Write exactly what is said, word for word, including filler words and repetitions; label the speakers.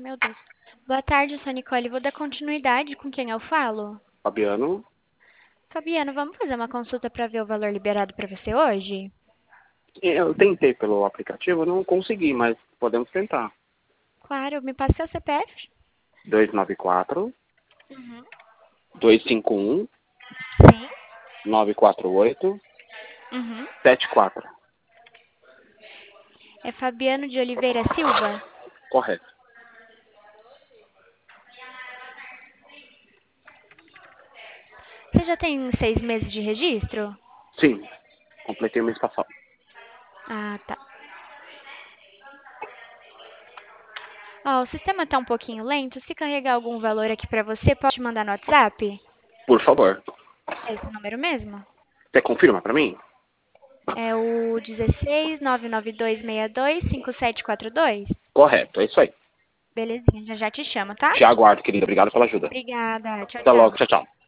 Speaker 1: Meu Deus. Boa tarde, sou a Nicole. Vou dar continuidade com quem eu falo.
Speaker 2: Fabiano,
Speaker 1: Fabiano, vamos fazer uma consulta para ver o valor liberado para você hoje?
Speaker 2: eu tentei pelo aplicativo, não consegui, mas podemos tentar.
Speaker 1: Claro, me passa seu C P F.
Speaker 2: dois nove quatro,
Speaker 1: Uhum.
Speaker 2: dois cinco um,
Speaker 1: Sim.
Speaker 2: nove quatro oito,
Speaker 1: Uhum.
Speaker 2: sete quatro.
Speaker 1: É Fabiano de Oliveira Silva?
Speaker 2: Correto.
Speaker 1: Você já tem seis meses de registro?
Speaker 2: Sim, completei o mês passado.
Speaker 1: Ah, tá. Ó, o sistema tá um pouquinho lento. Se carregar algum valor aqui pra você, pode mandar no WhatsApp?
Speaker 2: Por favor.
Speaker 1: É esse número mesmo?
Speaker 2: Você confirma pra mim?
Speaker 1: É o dezesseis, nove nove dois seis dois, cinco sete quatro dois?
Speaker 2: Correto, é isso aí.
Speaker 1: Belezinha, já já te chamo, tá?
Speaker 2: Te aguardo, querida. Obrigado pela ajuda.
Speaker 1: Obrigada. Tchau,
Speaker 2: Até logo.
Speaker 1: tchau.
Speaker 2: Tchau, tchau.